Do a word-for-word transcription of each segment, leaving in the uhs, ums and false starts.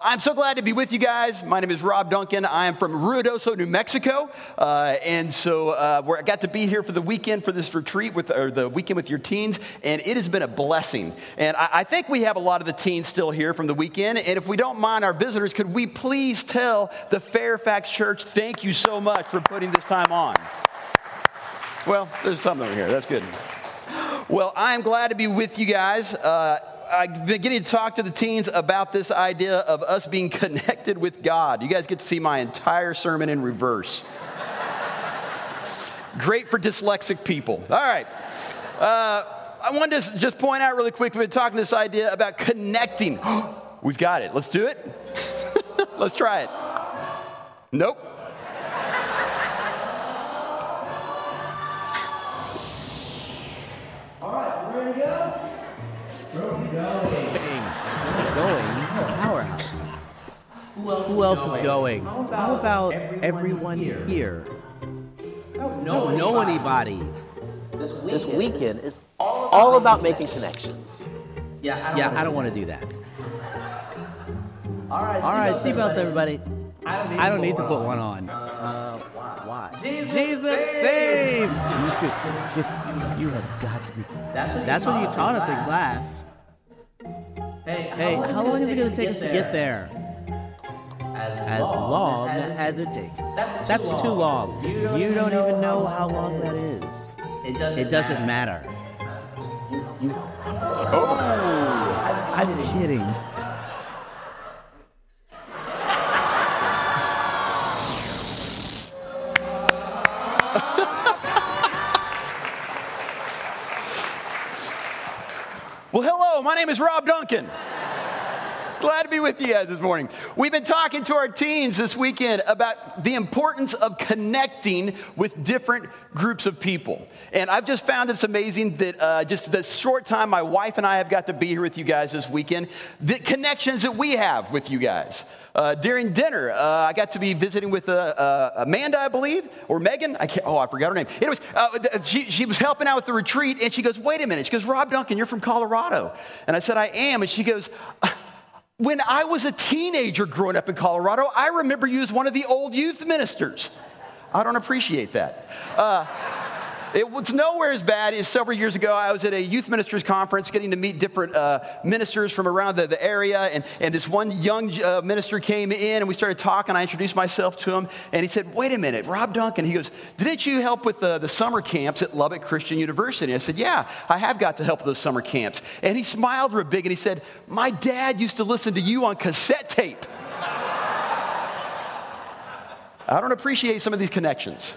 I'm so glad to be with you guys. My name is Rob Duncan. I am from Ruidoso, New Mexico, uh, and so uh, we're, I got to be here for the weekend for this retreat with, or the weekend with your teens, and it has been a blessing. And I, I think we have a lot of the teens still here from the weekend, and if we don't mind our visitors, could we please tell the Fairfax Church thank you so much for putting this time on? Well, there's something over here. That's good. Well, I am glad to be with you guys. Uh, I've been getting to talk to the teens about this idea of us being connected with God. You guys get to see my entire sermon in reverse. Great for dyslexic people. All right. Uh, I wanted to just point out really quick, we've been talking this idea about connecting. We've got it. Let's do it. Let's try it. Nope. All right, we're ready to go? Going. Going to Powerhouse. Who else, Who else is is going? How about, How about everyone, everyone here? here? Don't No, know anybody. This weekend, This weekend is all about making connections. Yeah, I don't, Yeah, wanna I don't do want to do that. that. All right, All right, seatbelts, everybody. I don't need, I don't to, need put to put one one on. on. Uh, why? Why? Jesus, Jesus saves! saves! You, you have got to be. That's what, That's what you taught us in class. Hey, Hey, how long is it going to take us to get there? As, As long as it takes. That's, That's too long. You don't, You don't even know how long that is. It doesn't, It doesn't matter. Oh, I'm kidding. Well, hello, my name is Rob Duncan. Glad to be with you guys this morning. We've been talking to our teens this weekend about the importance of connecting with different groups of people. And I've just found it's amazing that uh, just the short time my wife and I have got to be here with you guys this weekend, the connections that we have with you guys. Uh, during dinner, uh, I got to be visiting with uh, uh, Amanda, I believe, or Megan. I can't, oh, I forgot her name. Anyways, uh, she, she was helping out with the retreat, and she goes, wait a minute. She goes, Rob Duncan, you're from Colorado. And I said, I am. And she goes, when I was a teenager growing up in Colorado, I remember you as one of the old youth ministers. I don't appreciate that. Uh, It was nowhere as bad as several years ago. I was at a youth ministers conference getting to meet different uh, ministers from around the, the area. And, and this one young uh, minister came in and we started talking. I introduced myself to him and he said, wait a minute, Rob Duncan. He goes, didn't you help with the, the summer camps at Lubbock Christian University? I said, yeah, I have got to help with those summer camps. And he smiled real big and he said, my dad used to listen to you on cassette tape. I don't appreciate some of these connections.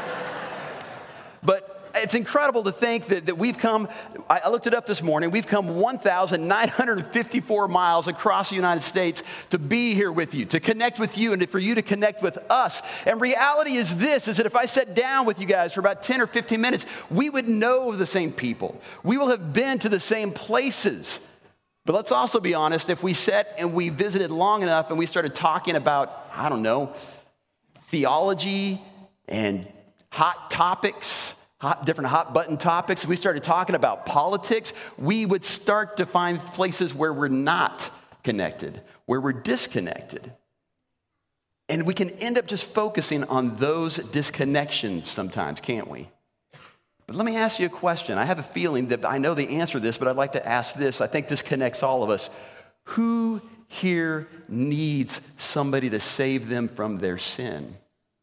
But it's incredible to think that, that we've come, I looked it up this morning, we've come one thousand nine hundred fifty-four miles across the United States to be here with you, to connect with you, and for you to connect with us. And reality is this, is that if I sat down with you guys for about ten or fifteen minutes, we would know the same people. We will have been to the same places. But let's also be honest, if we sat and we visited long enough and we started talking about, I don't know, theology and hot topics, hot, different hot button topics. If we started talking about politics, we would start to find places where we're not connected, where we're disconnected. And we can end up just focusing on those disconnections sometimes, can't we? But let me ask you a question. I have a feeling that I know the answer to this, but I'd like to ask this. I think this connects all of us. Who here needs somebody to save them from their sin?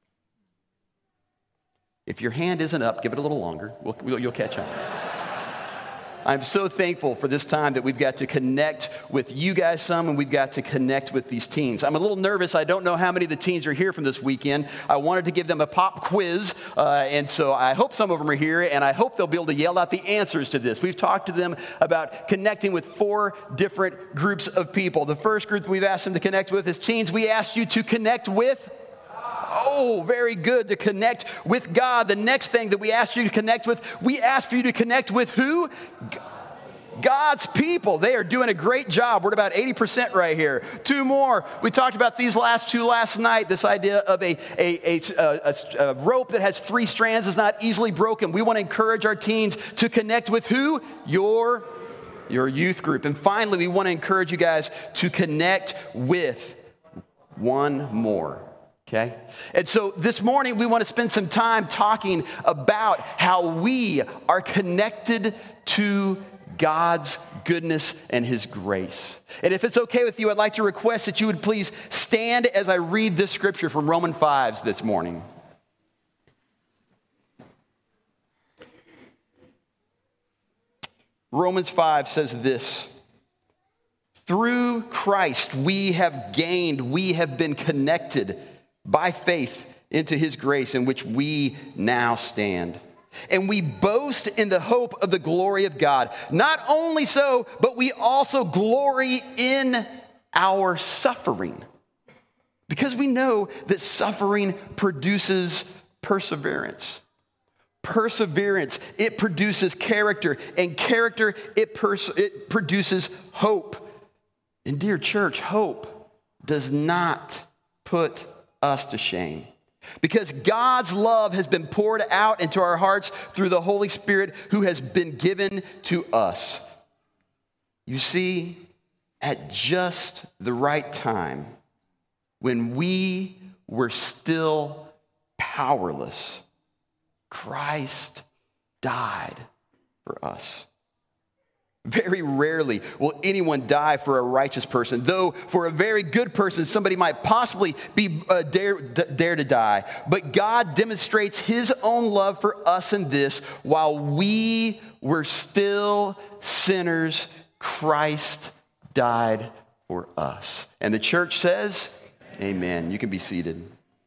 If your hand isn't up, give it a little longer. We'll, we'll, you'll catch up. I'm so thankful for this time that we've got to connect with you guys some, and we've got to connect with these teens. I'm a little nervous. I don't know how many of the teens are here from this weekend. I wanted to give them a pop quiz, uh, and so I hope some of them are here, and I hope they'll be able to yell out the answers to this. We've talked to them about connecting with four different groups of people. The first group that we've asked them to connect with is teens. We asked you to connect with Oh, very good, to connect with God. The next thing that we asked you to connect with, we asked for you to connect with who? God's people. They are doing a great job. We're at about eighty percent right here. Two more. We talked about these last two last night, this idea of a, a, a, a, a rope that has three strands is not easily broken. We want to encourage our teens to connect with who? Your your youth group. And finally, we want to encourage you guys to connect with one more. Okay? And so this morning, we want to spend some time talking about how we are connected to God's goodness and his grace. And if it's okay with you, I'd like to request that you would please stand as I read this scripture from Romans five this morning. Romans five says this: through Christ we have gained, we have been connected by faith into his grace in which we now stand. And we boast in the hope of the glory of God. Not only so, but we also glory in our suffering, because we know that suffering produces perseverance. Perseverance, it produces character, and character, it, pers- it produces hope. And dear church, hope does not put us to shame, because God's love has been poured out into our hearts through the Holy Spirit who has been given to us. You see, at just the right time, when we were still powerless, Christ died for us. Very rarely will anyone die for a righteous person, though for a very good person, somebody might possibly be uh, dare, d- dare to die. But God demonstrates his own love for us in this: while we were still sinners, Christ died for us. And the church says, amen. You can be seated.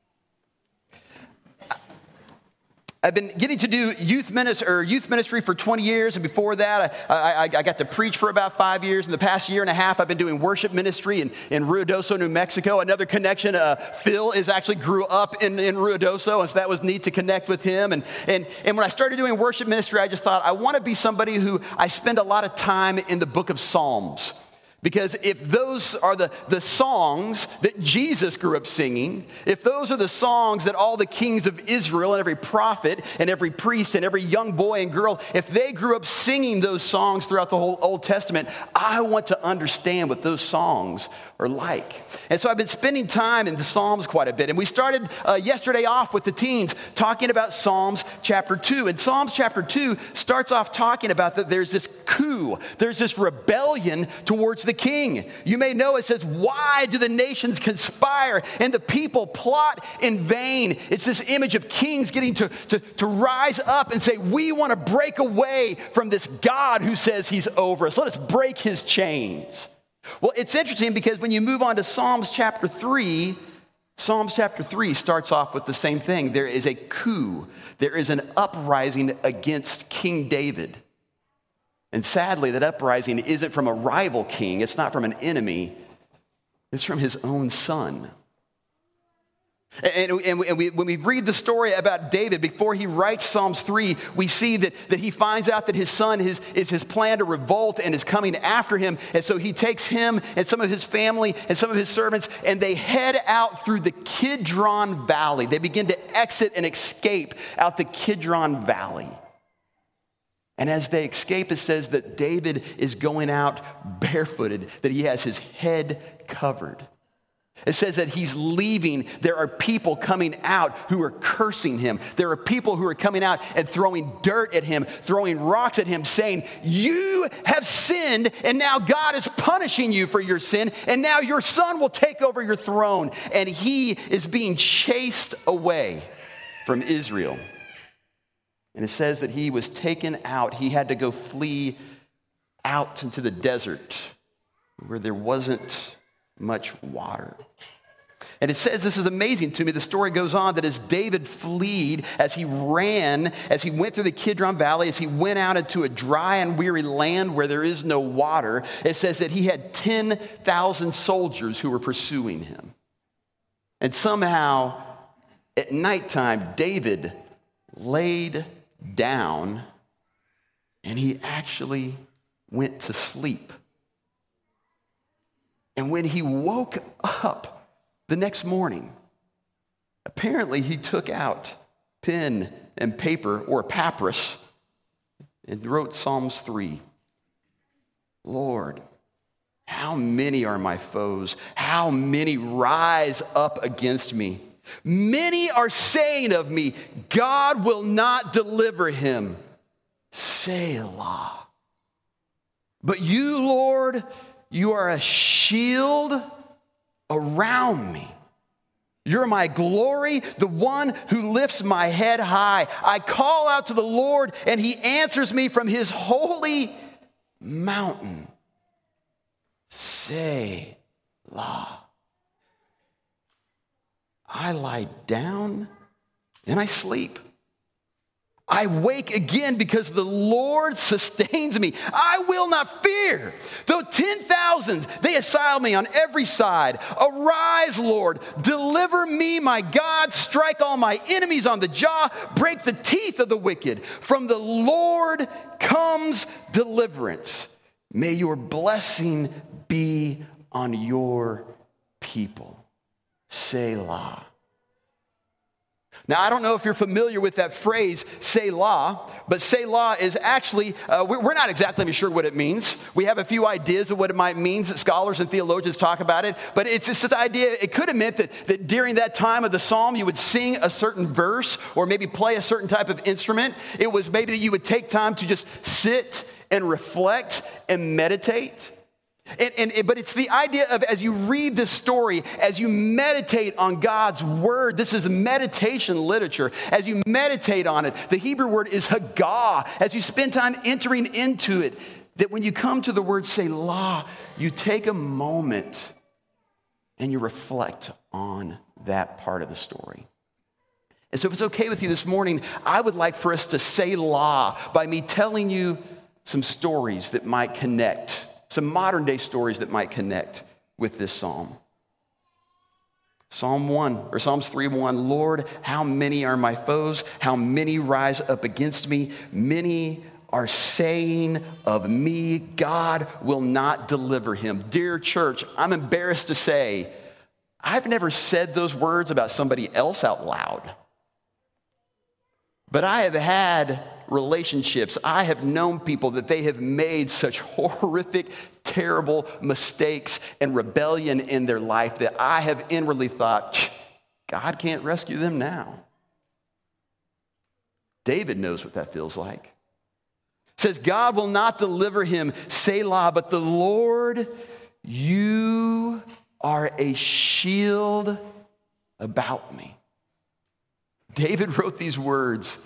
I've been getting to do youth ministry, or youth ministry for twenty years, and before that, I, I, I got to preach for about five years. In the past year and a half, I've been doing worship ministry in, in Ruidoso, New Mexico. Another connection, uh, Phil is actually grew up in, in Ruidoso, and so that was neat to connect with him. And, and, and when I started doing worship ministry, I just thought, I want to be somebody who I spend a lot of time in the book of Psalms. Because if those are the, the songs that Jesus grew up singing, if those are the songs that all the kings of Israel and every prophet and every priest and every young boy and girl, if they grew up singing those songs throughout the whole Old Testament, I want to understand what those songs are like. And so I've been spending time in the Psalms quite a bit. And we started uh, yesterday off with the teens talking about Psalms chapter two. And Psalms chapter two starts off talking about that there's this coup, there's this rebellion towards the king. You may know it says, why do the nations conspire and the people plot in vain? It's this image of kings getting to, to, to rise up and say, we want to break away from this God who says he's over us. Let us break his chains. Well, it's interesting because when you move on to Psalms chapter three, Psalms chapter three starts off with the same thing. There is a coup. There is an uprising against King David. And sadly, that uprising isn't from a rival king. It's not from an enemy. It's from his own son. And, and, and we, when we read the story about David, before he writes Psalms three, we see that, that he finds out that his son is, is his plan to revolt and is coming after him. And so he takes him and some of his family and some of his servants, and they head out through the Kidron Valley. They begin to exit and escape out the Kidron Valley. And as they escape, it says that David is going out barefooted, that he has his head covered. It says that he's leaving. There are people coming out who are cursing him. There are people who are coming out and throwing dirt at him, throwing rocks at him, saying, you have sinned, and now God is punishing you for your sin, and now your son will take over your throne. And he is being chased away from Israel. And it says that he was taken out. He had to go flee out into the desert where there wasn't much water. And it says, this is amazing to me, the story goes on that as David fled, as he ran, as he went through the Kidron Valley, as he went out into a dry and weary land where there is no water, it says that he had ten thousand soldiers who were pursuing him. And somehow, at nighttime, David laid down and he actually went to sleep. And when he woke up the next morning, apparently he took out pen and paper or papyrus and wrote Psalms three. Lord, how many are my foes? How many rise up against me? Many are saying of me, God will not deliver him. Selah. But you, Lord, you are a shield around me. You're my glory, the one who lifts my head high. I call out to the Lord, and he answers me from his holy mountain. Selah. I lie down and I sleep. I wake again because the Lord sustains me. I will not fear. Though ten thousands, they assail me on every side. Arise, Lord. Deliver me, my God. Strike all my enemies on the jaw. Break the teeth of the wicked. From the Lord comes deliverance. May your blessing be on your people. Selah. Now, I don't know if you're familiar with that phrase, Selah, but Selah is actually, uh, we're not exactly sure what it means. We have a few ideas of what it might mean. Scholars and theologians talk about it, but it's just this idea, it could have meant that, that during that time of the psalm, you would sing a certain verse or maybe play a certain type of instrument. It was maybe that you would take time to just sit and reflect and meditate. And, and, but it's the idea of, as you read this story, as you meditate on God's word, this is meditation literature. As you meditate on it, the Hebrew word is Hagah. As you spend time entering into it, that when you come to the word Selah, you take a moment and you reflect on that part of the story. And so if it's okay with you this morning, I would like for us to Selah by me telling you some stories that might connect, some modern day stories that might connect with this psalm. Psalm one, or Psalms three one, Lord, how many are my foes? How many rise up against me? Many are saying of me, God will not deliver him. Dear church, I'm embarrassed to say, I've never said those words about somebody else out loud. But I have had relationships. I have known people that they have made such horrific, terrible mistakes and rebellion in their life that I have inwardly thought, God can't rescue them now. David knows what that feels like. It says, God will not deliver him, Selah, but the Lord, you are a shield about me. David wrote these words,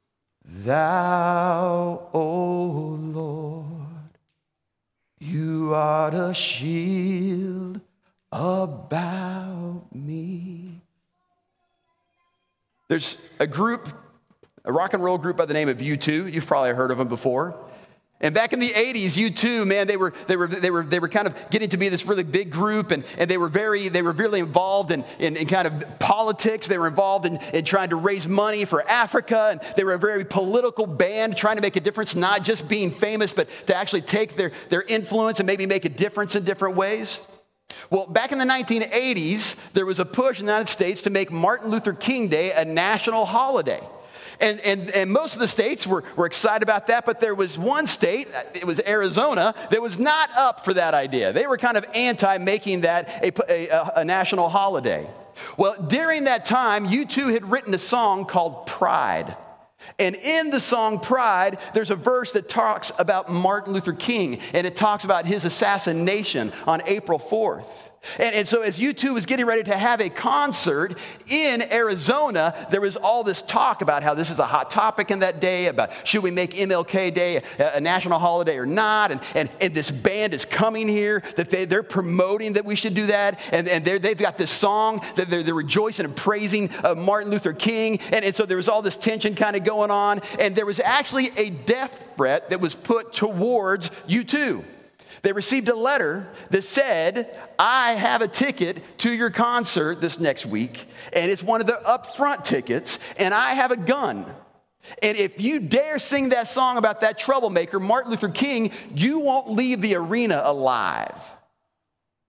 Thou, O Lord, you are a shield about me. There's a group, a rock and roll group by the name of U two. You've probably heard of them before. And back in the eighties, U two, man, they were they were they were they were kind of getting to be this really big group, and, and they were very they were really involved in, in, in kind of politics. They were involved in, in trying to raise money for Africa, and they were a very political band trying to make a difference, not just being famous, but to actually take their, their influence and maybe make a difference in different ways. Well, back in the nineteen eighties, there was a push in the United States to make Martin Luther King Day a national holiday. And, and, and most of the states were, were excited about that, but there was one state, it was Arizona, that was not up for that idea. They were kind of anti making that a, a, a national holiday. Well, during that time, U two had written a song called Pride. And in the song Pride, there's a verse that talks about Martin Luther King, and it talks about his assassination on April fourth. And, and so as U two was getting ready to have a concert in Arizona, there was all this talk about how this is a hot topic in that day, about should we make M L K Day a, a national holiday or not, and, and, and this band is coming here, that they, they're promoting that we should do that, and, and they've got this song that they're, they're rejoicing and praising uh, Martin Luther King, and, and so there was all this tension kind of going on, and there was actually a death threat that was put towards U two. They received a letter that said, I have a ticket to your concert this next week, and it's one of the upfront tickets, and I have a gun. And if you dare sing that song about that troublemaker, Martin Luther King, you won't leave the arena alive.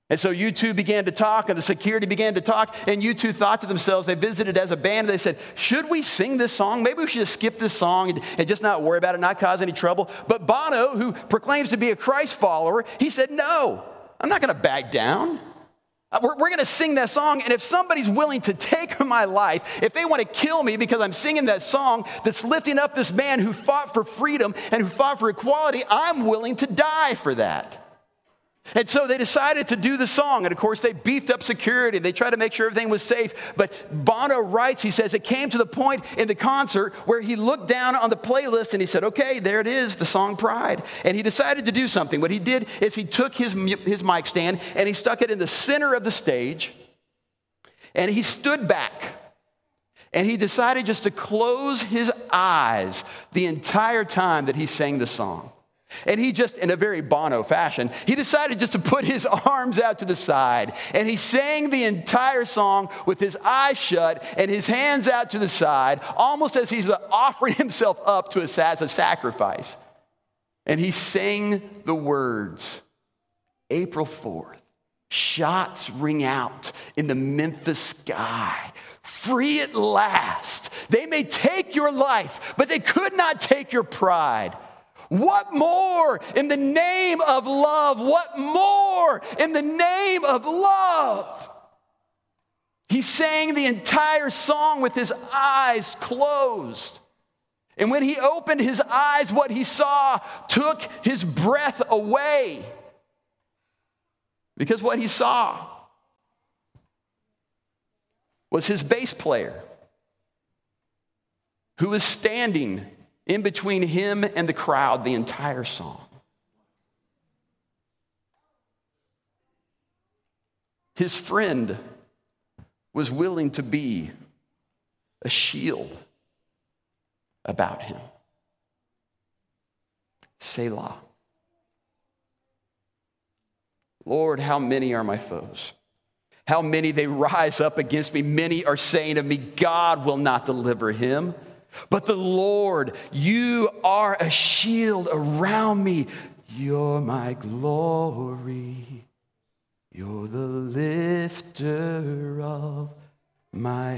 And so U two began to talk, and the security began to talk, and U two thought to themselves, they visited as a band, and they said, should we sing this song? Maybe we should just skip this song and, and just not worry about it, not cause any trouble. But Bono, who proclaims to be a Christ follower, he said, no, I'm not going to back down. We're, we're going to sing that song, and if somebody's willing to take my life, if they want to kill me because I'm singing that song that's lifting up this man who fought for freedom and who fought for equality, I'm willing to die for that. And so they decided to do the song. And of course, they beefed up security. They tried to make sure everything was safe. But Bono writes, he says, it came to the point in the concert where he looked down on the playlist and he said, okay, there it is, the song Pride. And he decided to do something. What he did is he took his, his mic stand and he stuck it in the center of the stage. And he stood back. And he decided just to close his eyes the entire time that he sang the song. And he just, in a very Bono fashion, he decided just to put his arms out to the side. And he sang the entire song with his eyes shut and his hands out to the side, almost as he's offering himself up to us as a sacrifice. And he sang the words, April fourth, shots ring out in the Memphis sky. Free at last. They may take your life, but they could not take your pride. What more in the name of love? What more in the name of love? He sang the entire song with his eyes closed. And when he opened his eyes, what he saw took his breath away. Because what he saw was his bass player who was standing in between him and the crowd the entire song. His friend was willing to be a shield about him. Selah. Lord, how many are my foes? How many they rise up against me? Many are saying of me, God will not deliver him. But the Lord, you are a shield around me. You're my glory. You're the lifter of my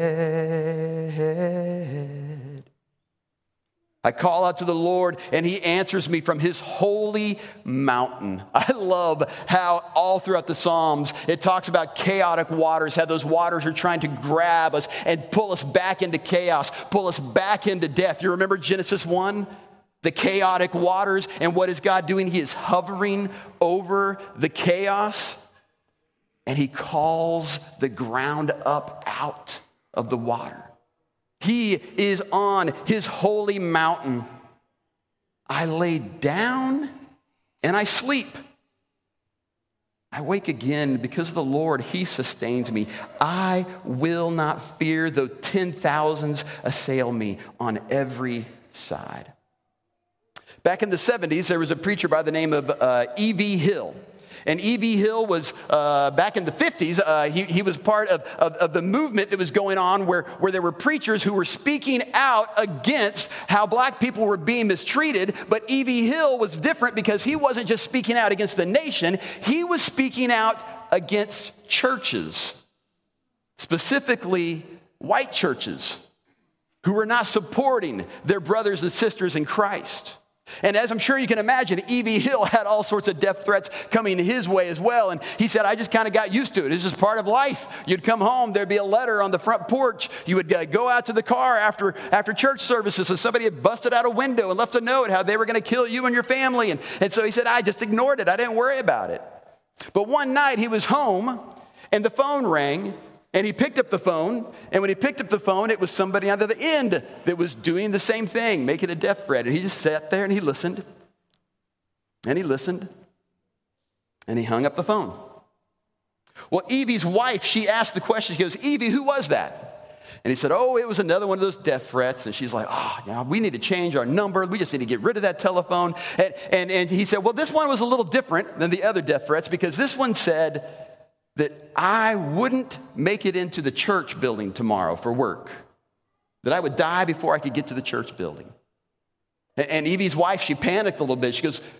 head. I call out to the Lord, and he answers me from his holy mountain. I love how all throughout the Psalms, it talks about chaotic waters, how those waters are trying to grab us and pull us back into chaos, pull us back into death. You remember Genesis one? The chaotic waters, and what is God doing? He is hovering over the chaos, and he calls the ground up out of the water. He is on his holy mountain. I lay down and I sleep. I wake again because of the Lord. He sustains me. I will not fear though ten thousands assail me on every side. Back in the seventies, there was a preacher by the name of uh, E V Hill. And E V Hill was, uh, back in the fifties, uh, he, he was part of, of, of the movement that was going on where, where there were preachers who were speaking out against how black people were being mistreated. But E V Hill was different because he wasn't just speaking out against the nation. He was speaking out against churches, specifically white churches, who were not supporting their brothers and sisters in Christ. And as I'm sure you can imagine, E V Hill had all sorts of death threats coming his way as well. And he said, I just kind of got used to it. It's just part of life. You'd come home, there'd be a letter on the front porch. You would uh, go out to the car after, after church services, and somebody had busted out a window and left a note how they were going to kill you and your family. And, and so he said, I just ignored it. I didn't worry about it. But one night he was home and the phone rang. And he picked up the phone, and when he picked up the phone, it was somebody on the other end that was doing the same thing, making a death threat. And he just sat there and he listened, and he listened, and he hung up the phone. Well, Evie's wife, she asked the question, she goes, Evie, who was that? And he said, oh, it was another one of those death threats. And she's like, oh, yeah, we need to change our number. We just need to get rid of that telephone. And, and, and he said, well, this one was a little different than the other death threats because this one said that I wouldn't make it into the church building tomorrow for work, that I would die before I could get to the church building. And Evie's wife, she panicked a little bit. She goes,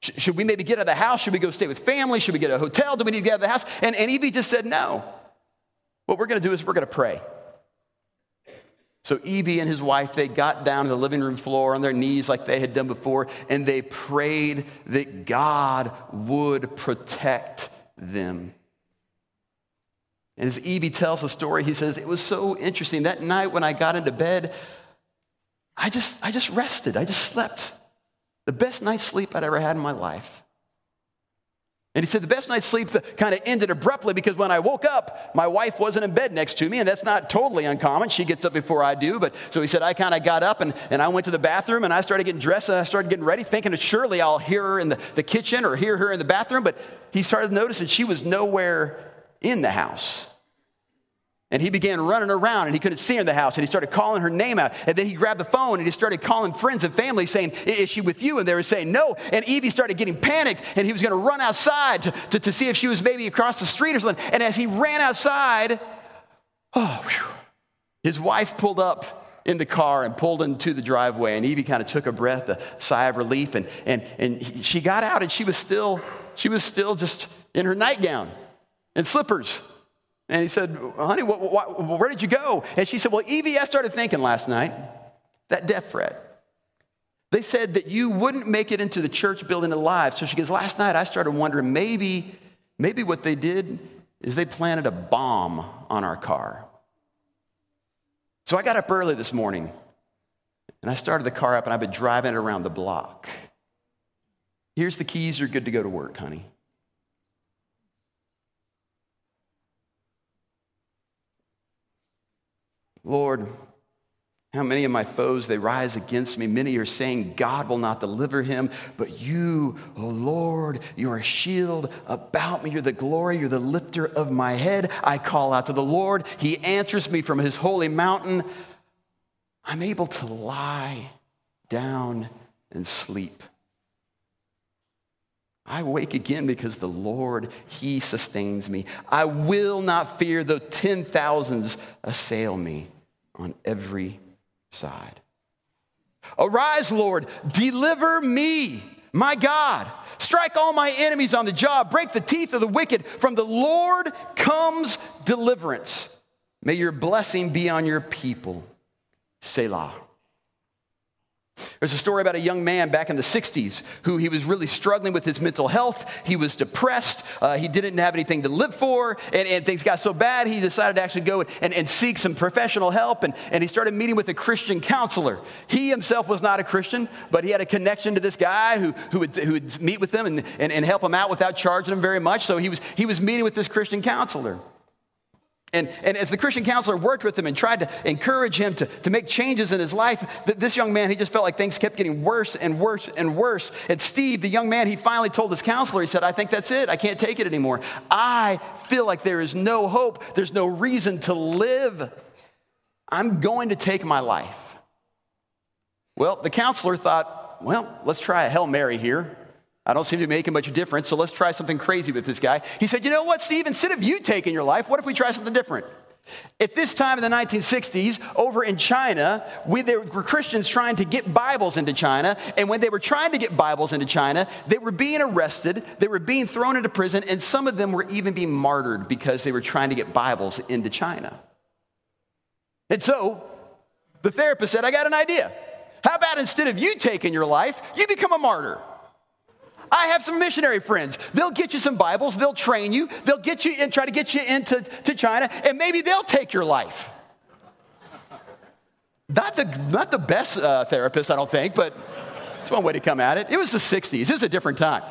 Sh- should we maybe get out of the house? Should we go stay with family? Should we get a hotel? Do we need to get out of the house? And, and Evie just said, no. What we're going to do is we're going to pray. So Evie and his wife, they got down to the living room floor on their knees like they had done before, and they prayed that God would protect them. And as Evie tells the story, he says, it was so interesting. That night when I got into bed, I just, I just rested. I just slept. The best night's sleep I'd ever had in my life. And he said the best night's sleep kind of ended abruptly because when I woke up, my wife wasn't in bed next to me, and that's not totally uncommon. She gets up before I do, but so he said I kind of got up and, and I went to the bathroom and I started getting dressed and I started getting ready, thinking that surely I'll hear her in the, the kitchen or hear her in the bathroom, but he started noticing she was nowhere in the house. And he began running around and he couldn't see her in the house and he started calling her name out. And then he grabbed the phone and he started calling friends and family saying, is she with you? And they were saying no. And Evie started getting panicked and he was going to run outside to, to, to see if she was maybe across the street or something. And as he ran outside, oh, whew, his wife pulled up in the car and pulled into the driveway. And Evie kind of took a breath, a sigh of relief. And, and, and he, she got out and she was still, she was still just in her nightgown and slippers. And he said, honey, what, what, where did you go? And she said, well, Evie, I started thinking last night, that death threat. They said that you wouldn't make it into the church building alive. So she goes, last night I started wondering maybe, maybe what they did is they planted a bomb on our car. So I got up early this morning and I started the car up and I've been driving it around the block. Here's the keys, you're good to go to work, honey. Lord, how many of my foes, they rise against me. Many are saying God will not deliver him. But you, oh Lord, you're a shield about me. You're the glory. You're the lifter of my head. I call out to the Lord. He answers me from his holy mountain. I'm able to lie down and sleep. I wake again because the Lord, he sustains me. I will not fear though ten thousands assail me on every side. Arise, Lord, deliver me, my God. Strike all my enemies on the jaw. Break the teeth of the wicked. From the Lord comes deliverance. May your blessing be on your people. Selah. There's a story about a young man back in the sixties who he was really struggling with his mental health. He was depressed. Uh, he didn't have anything to live for. And, and things got so bad, he decided to actually go and, and seek some professional help. And, and he started meeting with a Christian counselor. He himself was not a Christian, but he had a connection to this guy who, who, would, who would meet with him and, and, and help him out without charging him very much. So he was, he was meeting with this Christian counselor. And, and as the Christian counselor worked with him and tried to encourage him to, to make changes in his life, th- this young man, he just felt like things kept getting worse and worse and worse. And Steve, the young man, he finally told his counselor, he said, I think that's it. I can't take it anymore. I feel like there is no hope. There's no reason to live. I'm going to take my life. Well, the counselor thought, well, let's try a Hail Mary here. I don't seem to be making much difference, so let's try something crazy with this guy. He said, you know what, Steve, instead of you taking your life, what if we try something different? At this time in the nineteen sixties, over in China, we, there were Christians trying to get Bibles into China, and when they were trying to get Bibles into China, they were being arrested, they were being thrown into prison, and some of them were even being martyred because they were trying to get Bibles into China. And so, the therapist said, I got an idea. How about instead of you taking your life, you become a martyr? I have some missionary friends. They'll get you some Bibles. They'll train you. They'll get you and try to get you into to China, and maybe they'll take your life. Not the, not the best uh, therapist, I don't think, but it's one way to come at it. It was the sixties. It was a different time.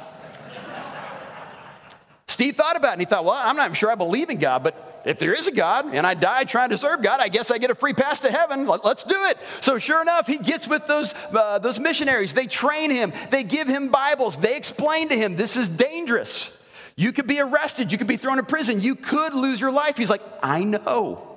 Steve thought about it, and he thought, well, I'm not sure I believe in God, but if there is a God and I die trying to serve God, I guess I get a free pass to heaven. Let, let's do it. So sure enough, he gets with those, uh, those missionaries. They train him. They give him Bibles. They explain to him, this is dangerous. You could be arrested. You could be thrown in prison. You could lose your life. He's like, I know.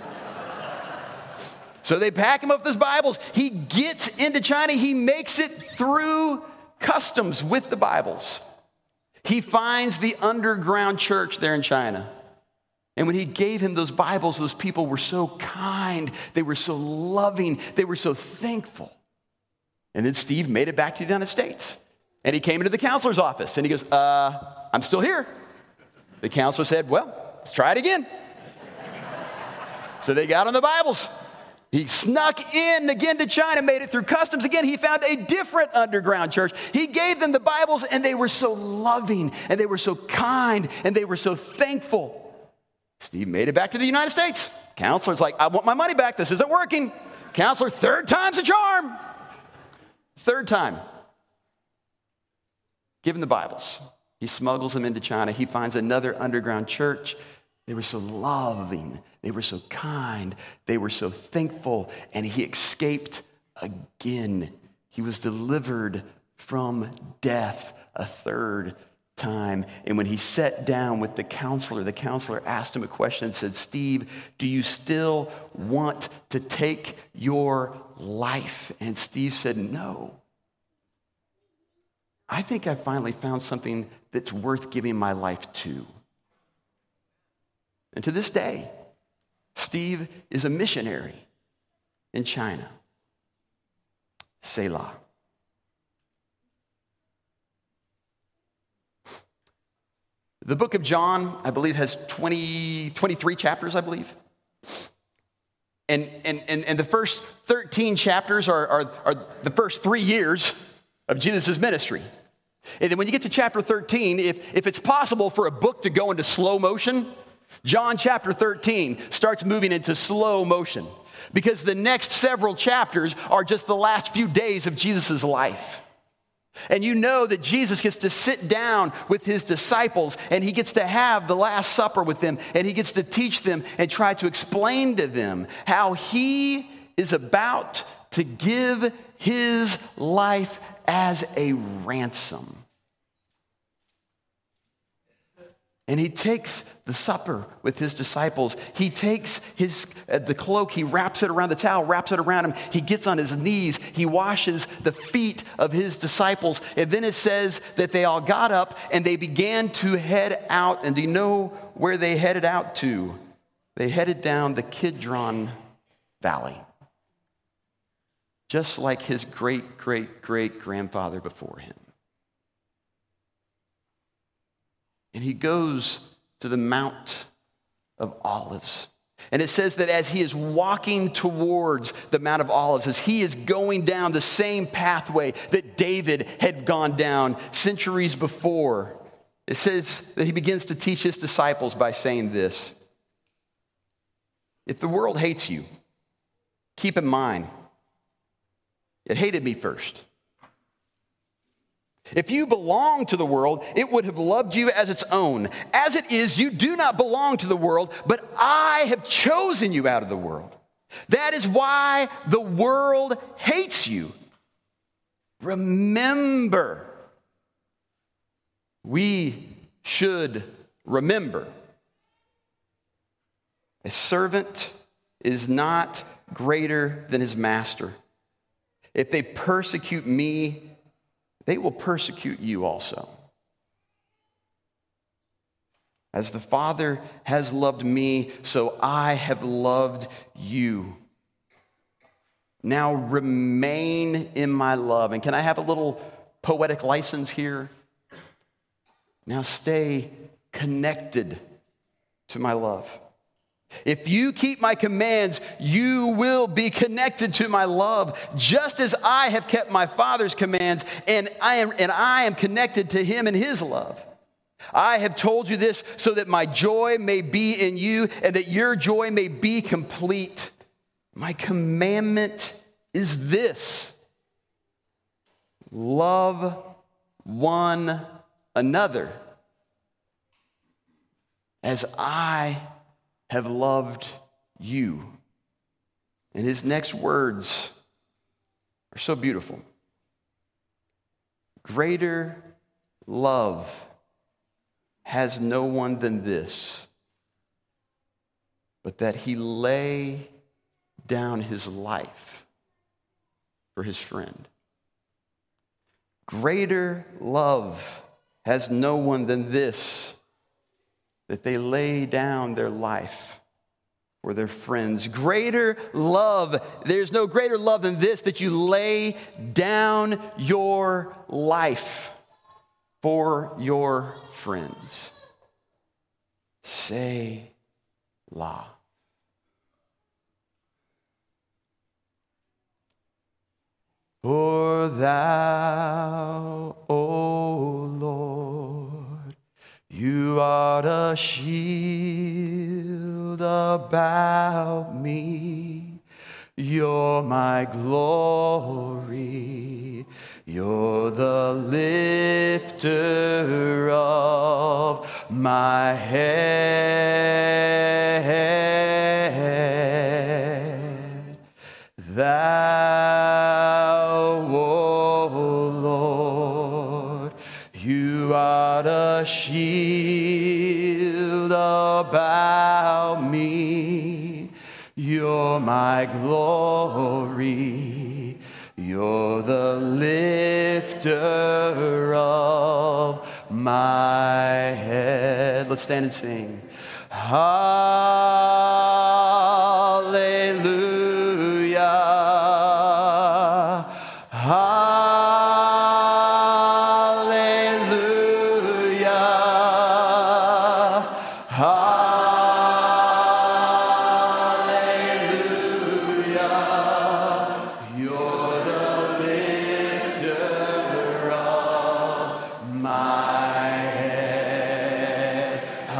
So they pack him up with his Bibles. He gets into China. He makes it through customs with the Bibles. He finds the underground church there in China. And when he gave him those Bibles, those people were so kind. They were so loving. They were so thankful. And then Steve made it back to the United States. And he came into the counselor's office and he goes, uh, I'm still here. The counselor said, well, let's try it again. So they got on the Bibles. He snuck in again to China, made it through customs again. He found a different underground church. He gave them the Bibles, and they were so loving, and they were so kind, and they were so thankful. Steve made it back to the United States. Counselor's like, I want my money back. This isn't working. Counselor, third time's a charm. Third time. Give him the Bibles. He smuggles them into China. He finds another underground church. They were so loving. They were so kind. They were so thankful. And he escaped again. He was delivered from death a third time. And when he sat down with the counselor, the counselor asked him a question and said, Steve, do you still want to take your life? And Steve said, no. I think I finally found something that's worth giving my life to. And to this day, Steve is a missionary in China. Selah. The book of John, I believe, has twenty, twenty-three chapters, I believe. And, and, and, and the first thirteen chapters are, are, are the first three years of Jesus' ministry. And then when you get to chapter thirteen, if, if it's possible for a book to go into slow motion, John chapter thirteen starts moving into slow motion because the next several chapters are just the last few days of Jesus' life. And you know that Jesus gets to sit down with his disciples and he gets to have the Last Supper with them and he gets to teach them and try to explain to them how he is about to give his life as a ransom. And he takes the supper with his disciples. He takes his uh, the cloak, he wraps it around the towel, wraps it around him. He gets on his knees. He washes the feet of his disciples. And then it says that they all got up and they began to head out. And do you know where they headed out to? They headed down the Kidron Valley. Just like his great, great, great grandfather before him. And he goes to the Mount of Olives. And it says that as he is walking towards the Mount of Olives, as he is going down the same pathway that David had gone down centuries before, it says that he begins to teach his disciples by saying this. If the world hates you, keep in mind, it hated me first. If you belong to the world, it would have loved you as its own. As it is, you do not belong to the world, but I have chosen you out of the world. That is why the world hates you. Remember. We should remember. A servant is not greater than his master. If they persecute me, they will persecute you also. As the Father has loved me, so I have loved you. Now remain in my love. And can I have a little poetic license here? Now stay connected to my love. If you keep my commands, you will be connected to my love, just as I have kept my Father's commands, and I am, and I am connected to him in his love. I have told you this so that my joy may be in you and that your joy may be complete. My commandment is this: love one another as I have loved you. And his next words are so beautiful. Greater love has no one than this, but that he lay down his life for his friend. Greater love has no one than this, that they lay down their life for their friends. Greater love, there's no greater love than this, that you lay down your life for your friends. Selah. For thou, O Lord, you are a shield about me. You're my glory. You're the lifter of my head. Thou, O Lord, you are a shield about me. You're my glory. You're the lifter of my head. Let's stand and sing. Hallelujah. Hallelujah. Hallelujah. You're the lifter of my head.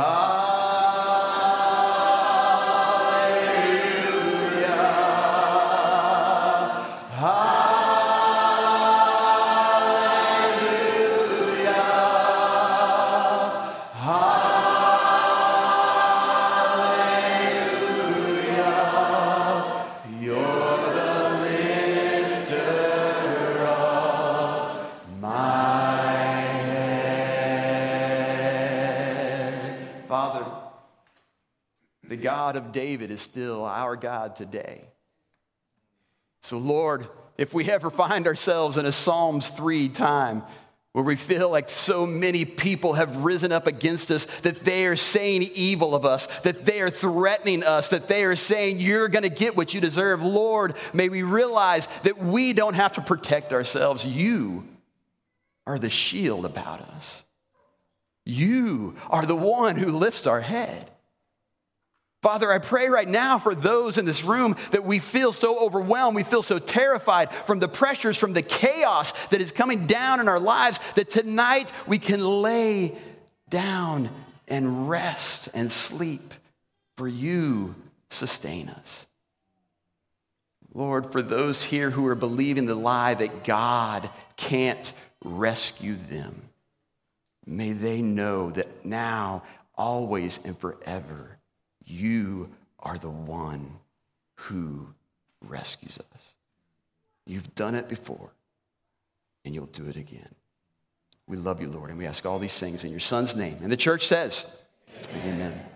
Father, the God of David is still our God today. So Lord, if we ever find ourselves in a Psalms three time where we feel like so many people have risen up against us, that they are saying evil of us, that they are threatening us, that they are saying you're going to get what you deserve, Lord, may we realize that we don't have to protect ourselves. You are the shield about us. You are the one who lifts our head. Father, I pray right now for those in this room that we feel so overwhelmed, we feel so terrified from the pressures, from the chaos that is coming down in our lives, that tonight we can lay down and rest and sleep, for you sustain us. Lord, for those here who are believing the lie that God can't rescue them, may they know that now, always, and forever, you are the one who rescues us. You've done it before, and you'll do it again. We love you, Lord, and we ask all these things in your Son's name. And the church says, amen. Amen.